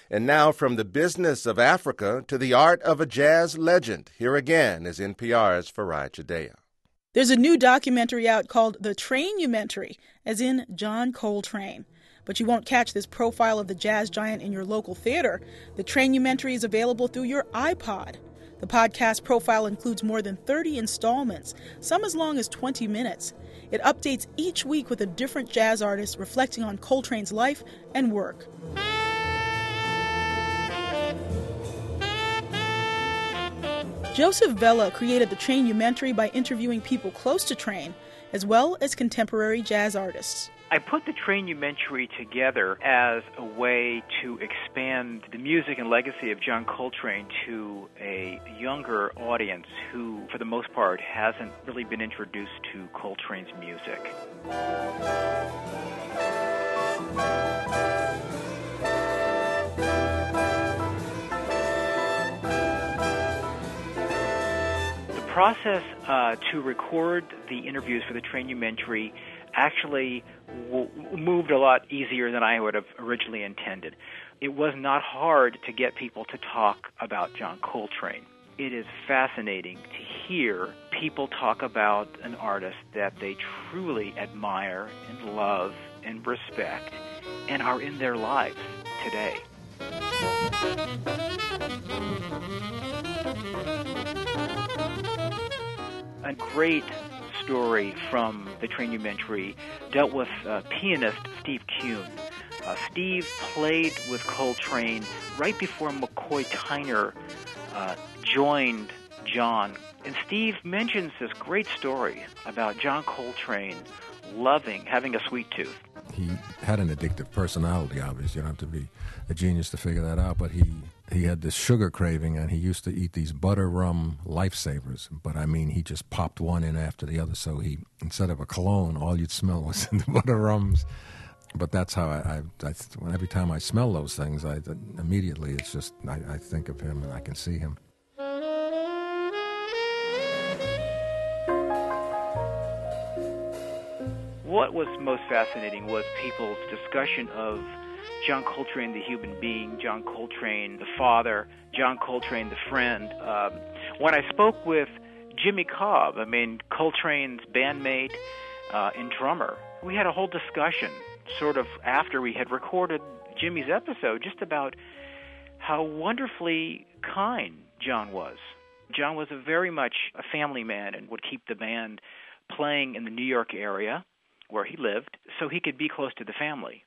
And now from the business of Africa to the art of a jazz legend, here again is NPR's Farai Chideya. There's a new documentary out called The Train-umentary, as in John Coltrane. But you won't catch this profile of the jazz giant in your local theater. The Train-umentary is available through your iPod. The podcast profile includes more than 30 installments, some as long as 20 minutes. It updates each week with a different jazz artist reflecting on Coltrane's life and work. Joseph Vela created the Train-umentary by interviewing people close to Train, as well as contemporary jazz artists. I put the Train-umentary together as a way to expand the music and legacy of John Coltrane to a younger audience who, for the most part, hasn't really been introduced to Coltrane's music. The process to record the interviews for the Train-umentary actually moved a lot easier than I would have originally intended. It was not hard to get people to talk about John Coltrane. It is fascinating to hear people talk about an artist that they truly admire and love and respect and are in their lives today. A great story from the Train-umentary dealt with pianist Steve Kuhn. Steve played with Coltrane right before McCoy Tyner joined John. And Steve mentions this great story about John Coltrane having a sweet tooth. He had an addictive personality, obviously. You don't have to be a genius to figure that out, but he had this sugar craving, and he used to eat these butter rum lifesavers. But I mean, he just popped one in after the other. So he, instead of a cologne, all you'd smell was the butter rums. But that's how every time I smell those things, immediately it's just, I think of him and I can see him. What was most fascinating was people's discussion of John Coltrane, the human being, John Coltrane, the father, John Coltrane, the friend. When I spoke with Jimmy Cobb, Coltrane's bandmate and drummer, we had a whole discussion sort of after we had recorded Jimmy's episode just about how wonderfully kind John was. John was very much a family man and would keep the band playing in the New York area where he lived so he could be close to the family.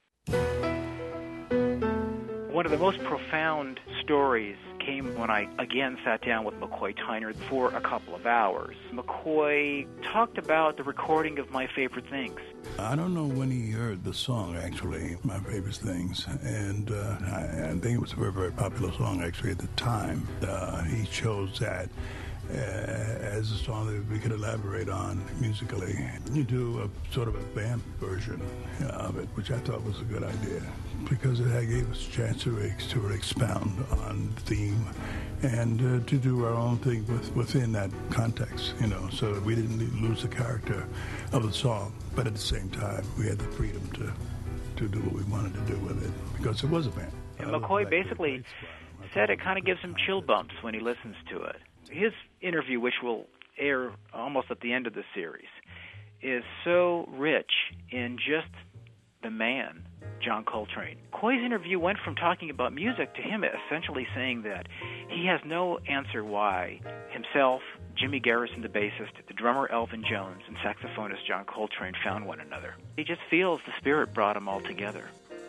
One of the most profound stories came when I again sat down with McCoy Tyner for a couple of hours. McCoy talked about the recording of My Favorite Things. I don't know when he heard the song, actually, My Favorite Things, and I think it was a very, very popular song, actually, at the time. He chose that as a song that we could elaborate on musically. You do a sort of a band version of it, which I thought was a good idea, because it gave us a chance to expound on the theme and to do our own thing within that context, so that we didn't lose the character of the song, but at the same time we had the freedom to do what we wanted to do with it, because it was a band. And McCoy basically said it kind of gives him chill bumps when he listens to it. His interview, which will air almost at the end of the series, is so rich in just the man, John Coltrane. McCoy's interview went from talking about music to him essentially saying that he has no answer why himself, Jimmy Garrison, the bassist, the drummer Elvin Jones, and saxophonist John Coltrane found one another. He just feels the spirit brought them all together.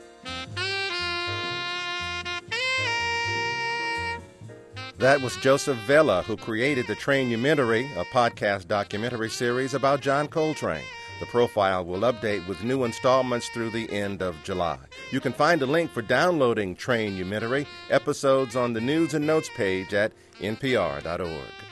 That was Joseph Vela, who created the Train-umentary, a podcast documentary series about John Coltrane. The profile will update with new installments through the end of July. You can find a link for downloading Train-umentary episodes on the News and Notes page at npr.org.